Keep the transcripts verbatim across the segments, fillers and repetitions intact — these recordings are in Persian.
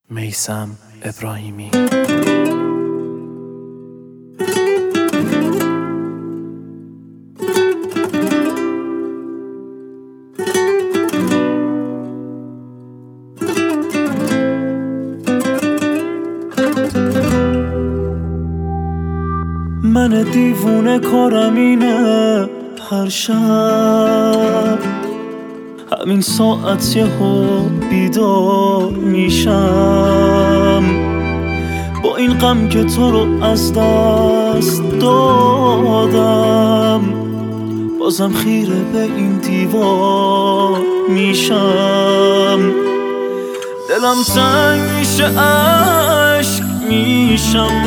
میثم ابراهیمی. من دیوونه کارم اینه، هر شب همین ساعت یهو بیدار میشم، با این غم که تو رو از دست دادم، بازم خیره به این دیوار میشم. دلم تنگ میشه، عشق میشم،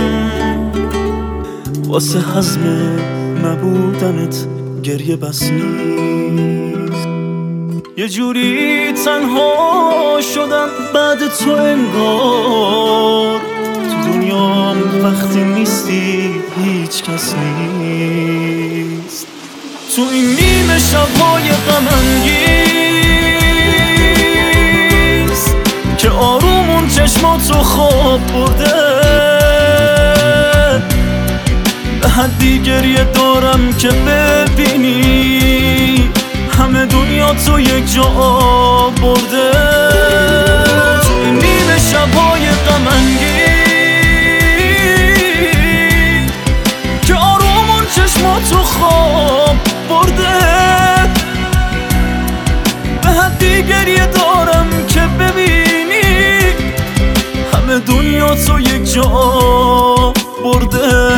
واسه حزم نبودنت گریه بس نیست. یه جوری تنها شدم بعد تو، انگار تو دنیام وقتی نیستی هیچ کس نیست. تو این نیمه شبهای غم انگیز که آرومون چشماتو خواب برده، به حدی گریه دارم که ببینی همه دنیا تو یک جا برده. تو این نیمه شبهای غم انگیز که آرومون چشماتو خواب برده، به حدی گریه دارم که ببینی همه دنیا تو یک جا برده.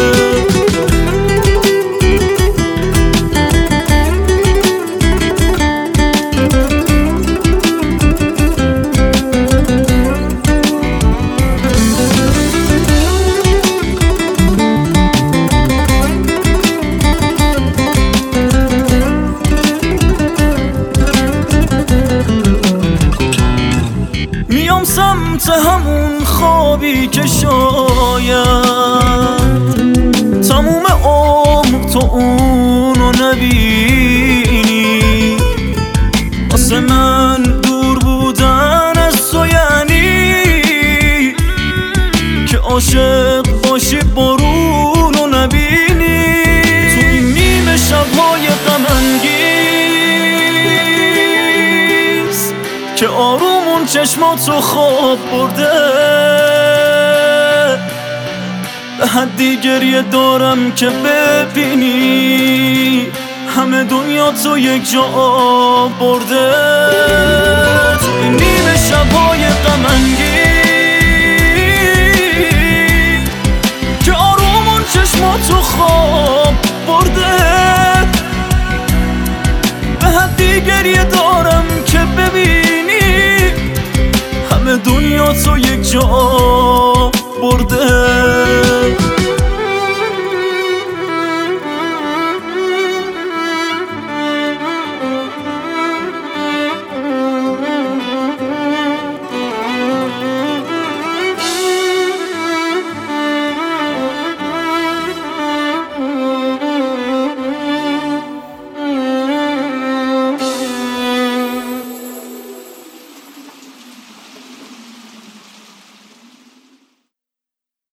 میام سمت همون خوابی که شاید تموم عمر تو اونو نبینی. واسه من دور بودن از تو یعنی که عاشق باشی بارونو نبینی. تو این نیمه شبهای غم انگیز که آرومون چشماتو خواب برده، به حدی گریه دارم که ببینی همه دنیا تو یک جا برده. تو این نیمه شبهای غم